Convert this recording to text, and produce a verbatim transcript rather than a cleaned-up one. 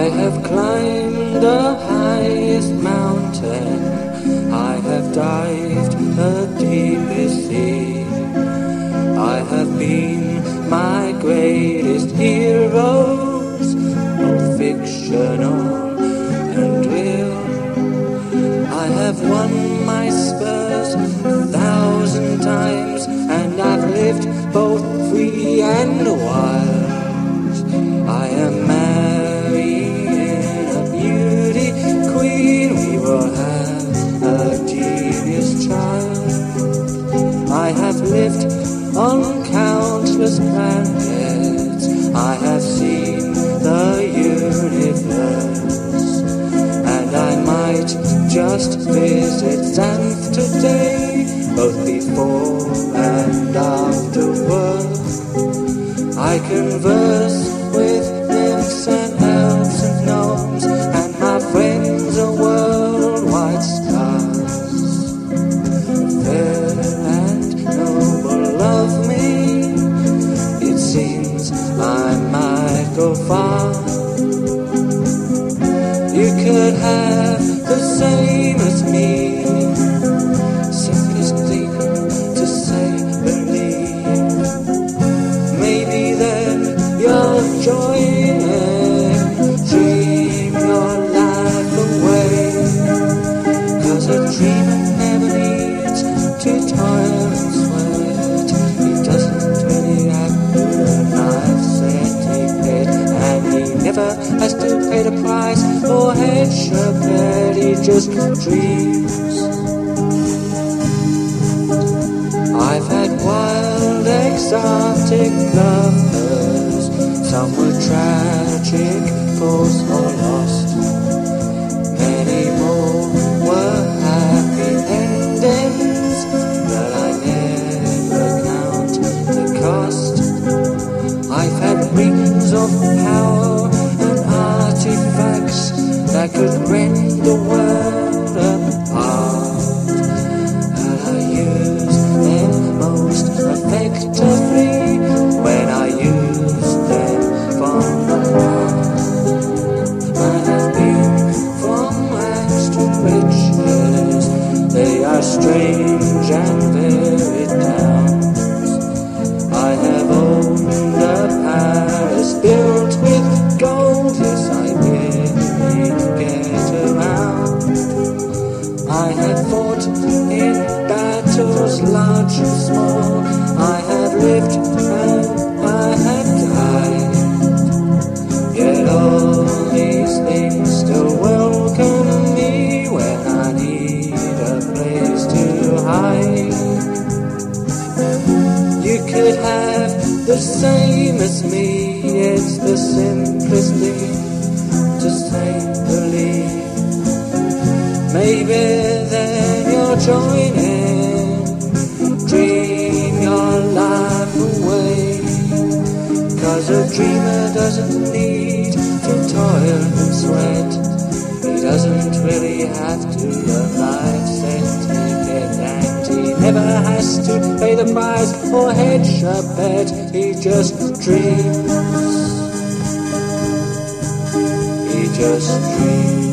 have climbed the highest mountain, I have dived the deepest sea. I have been my greatest heroes, both fictional and real. I have won my spurs a thousand times, and I've lived both free and wild. I am marrying a beauty queen, we will have a genius child. I have lived on countless planets, I have seen the universe, and I might just visit Xanth today, both before and after work. I converse with nymphs and elves and gnomes, and my friends are worldwide stars. Fair and noble love me, it seems I might go far. You could have the same as me, simplest thing to say, believe. Maybe then you'll join and dream your life away, 'cause a dreamer never needs to toil and sweat. He doesn't really have to life set he paid, and he never has to pay the price or hedge a bet, he just dreams. I've had wild exotic lovers, some were tragic, false or lost. Many more were happy endings, but I never count the cost. I've had rings of power and artifacts that could rend the world apart, but I use them most effectively when I use them from the heart. I have been from rags to riches, they are strange and very towns. I have owned a palace built with gold, yes I really get around. I have fought in battles large and small, I have lived and I have died, yet all these things still welcome me when I need a place to hide. You could have the same as me, it's the simplest thing to say, believe. Maybe then you'll join in, dream your life away, 'cause a dreamer doesn't need to toil and sweat. He doesn't really have to learn life certificate, and he never has to pay the price or hedge a bet, he just dreams. He just dreams.